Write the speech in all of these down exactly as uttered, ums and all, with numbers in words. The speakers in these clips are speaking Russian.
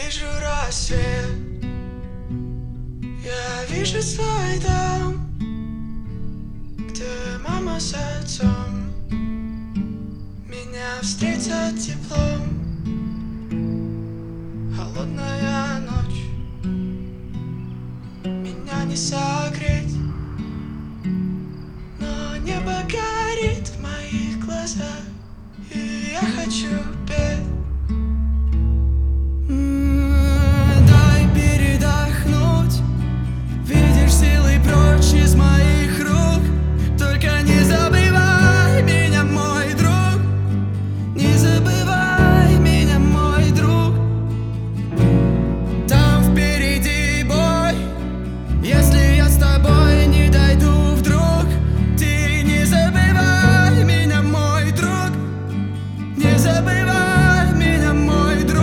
вижу рассвет, я вижу свой дом, где мама с отцом меня встретят теплом. Холодная ночь, меня не согреть, но небо горит в моих глазах, и я хочу петь. Дай передохнуть, видишь, силы прочь из моих рук. Только не забывай меня, мой друг, не забывай меня, мой друг. Там впереди бой, если я с тобой не дойду вдруг. Ты не забывай меня, мой друг, не забывай меня, мой друг.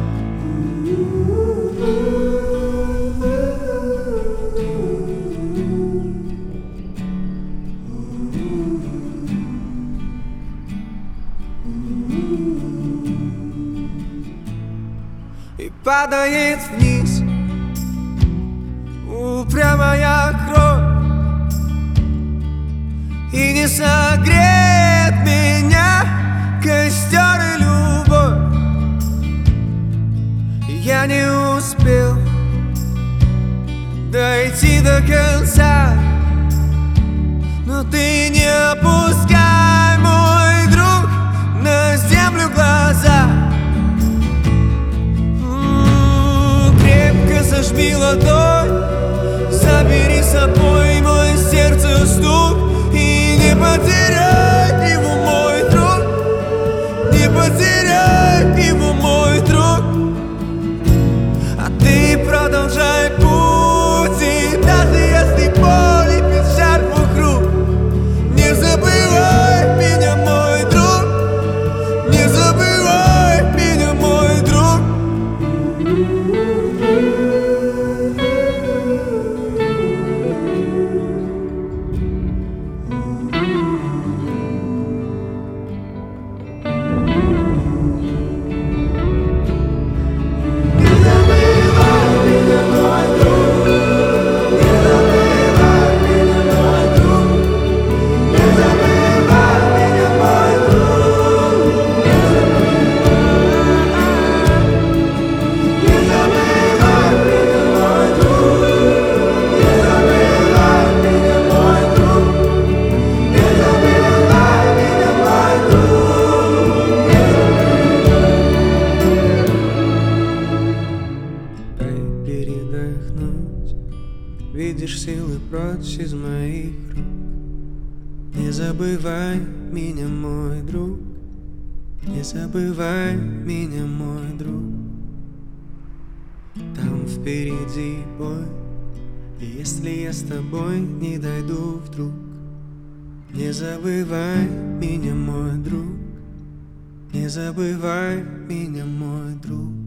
И падает вниз упрямая кровь, и не согреет меня костер и любовь. Я не успел дойти до конца, но ты не опускай, мой друг, на землю глаза. Зажми ладонь, забери с собой мой сердце стук, и не потеряй его, мой друг, не потеряй его, мой друг. А ты продолжай путь, и даже если боль и печаль вокруг, не забывай меня, мой друг, не забывай меня, мой друг. Передохнуть, видишь, силы прочь из моих рук. Не забывай меня, мой друг, не забывай меня, мой друг. Там впереди бой, и если я с тобой не дойду вдруг, не забывай меня, мой друг, не забывай меня, мой друг.